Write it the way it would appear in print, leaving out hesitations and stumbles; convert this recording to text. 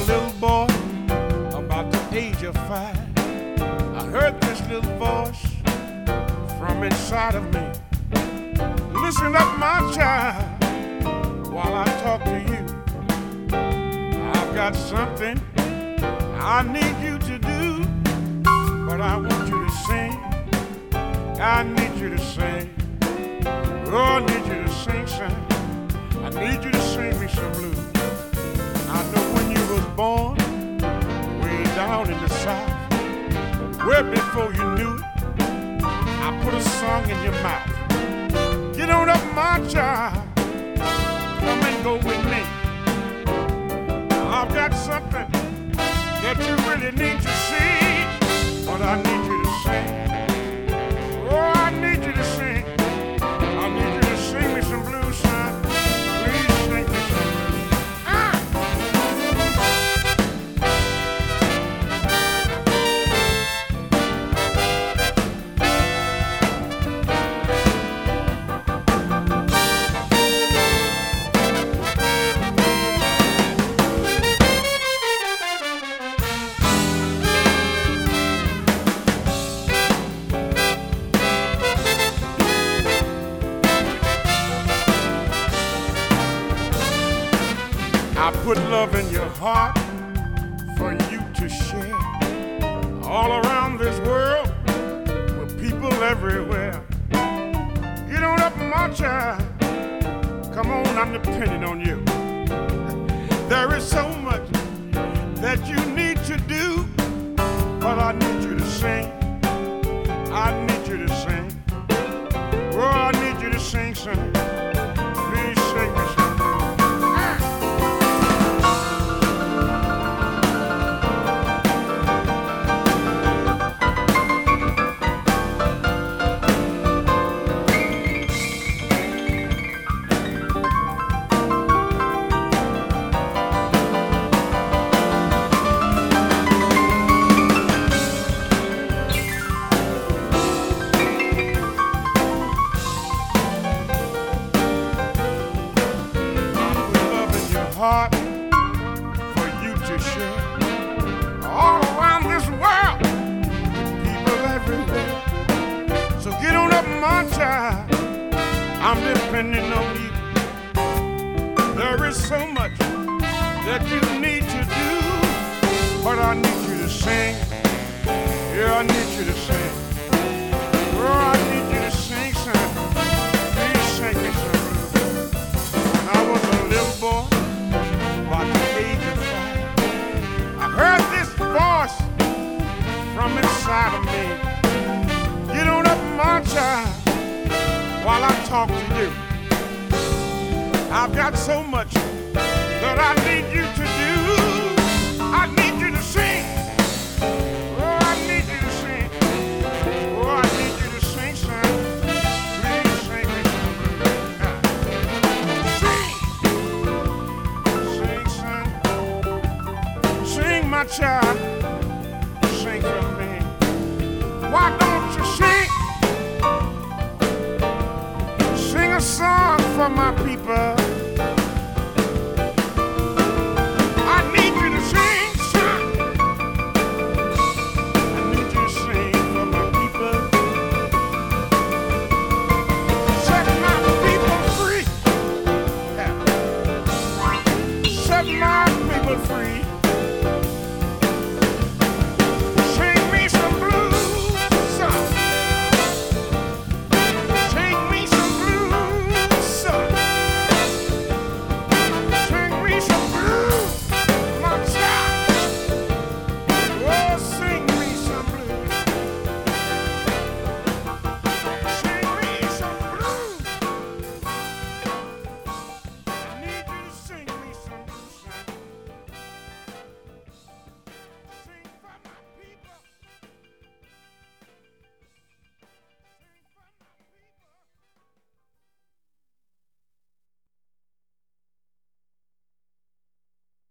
little boy, about the age of 5, I heard this little voice from inside of me. Listen up, my child, while I talk to you. I've got something I need you to do, but I want you to sing. I need you to sing. Oh, I need you to sing, son. I need you to sing me some blues. I know when you was born, way down in the South, where before you knew it, I put a song in your mouth. Get on up, my child, come and go with me. I've got something that you really need to see, but I need you to sing. Oh, I need you to sing. I need you to sing me some blues, son. Please sing me some blues. I put love in your heart for you to share all around this world with people everywhere. Get on up, my child. Come on, I'm depending on you. There is so much that you need to do, but I need you to sing. I need you to sing. Oh, I need you to sing, son. Please sing me some. Heart for you to share all around this world with people everywhere. So get on up, my child, I'm depending on you. There is so much that you need to do, but I need you to sing. Yeah, I need you to sing. Oh, I need you to sing, son. Please sing me some. When I was a little boy, about the age of 5, I heard this voice from inside of me. Get on up, my child, while I talk to you. I've got so much that I need you to do. I need you to sing. Oh, I need you to sing. Oh, I need you to sing, son. Please sing me some. Sing, my child, sing for me. Why don't you sing? Sing a song for my people. I need you to sing, son. I need you to sing for my people. Set my people free. Set my people free.